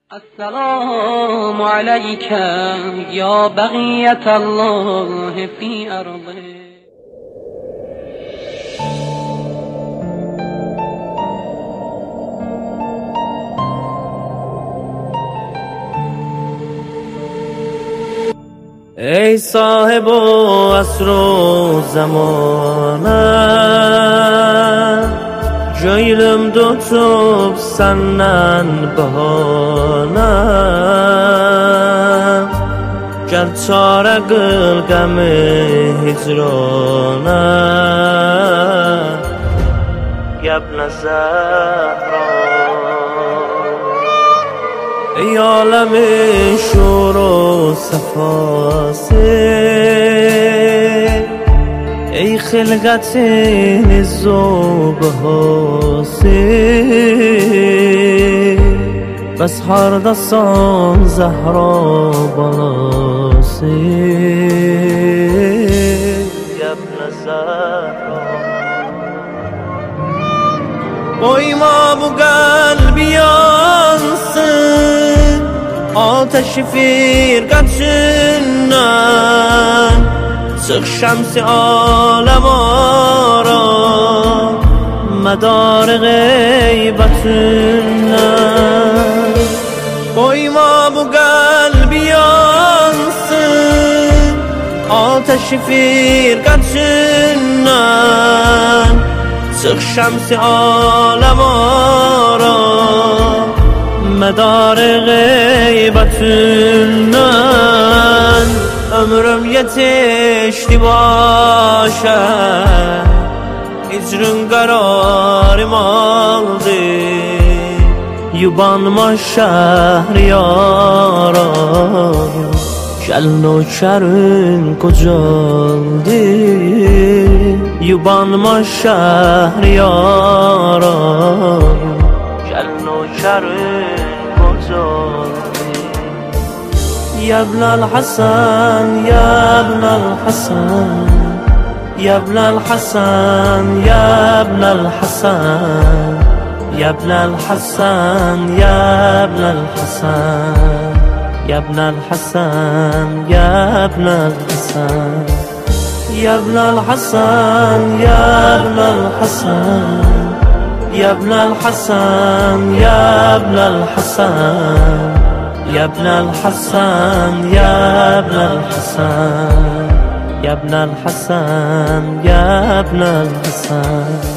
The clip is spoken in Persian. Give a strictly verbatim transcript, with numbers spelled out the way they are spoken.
السلام عليك يا بقية الله في أرضه. ای صاحب و عصر و زمانه جایلم tutup senden bahane Gel çare qıl qəmi hicrana Gəbnə zəhra Ey alemi şur u safası ای خلقتین زوبهاسی بس هر دستان زهرا بالاسی یبن زهرا Koyma bu kalbi yansın Ateşi firqatından Çık şemsi alem ara Medar gıybetinden Koyma bu kalbi yansın Ateşi firqatından Çık şemsi alem ara Medar gıybetinden Ömrüm yetişti başa Hicrın kararım aldı Yubanma şehriyara Gel nökerin kocaldı Yubanma şehriyara Gel nökerin kocaldı يا ابن الحسن يا ابن الحسن يا ابن الحسن يا ابن الحسن يا ابن الحسن يا ابن الحسن يا ابن الحسن يا ابن الحسن يا ابن الحسن يا ابن الحسن يا ابن الحسن يا ابن الحسن يا ابن الحسن يا ابن الحسن يا ابن الحسن يا ابن الحسن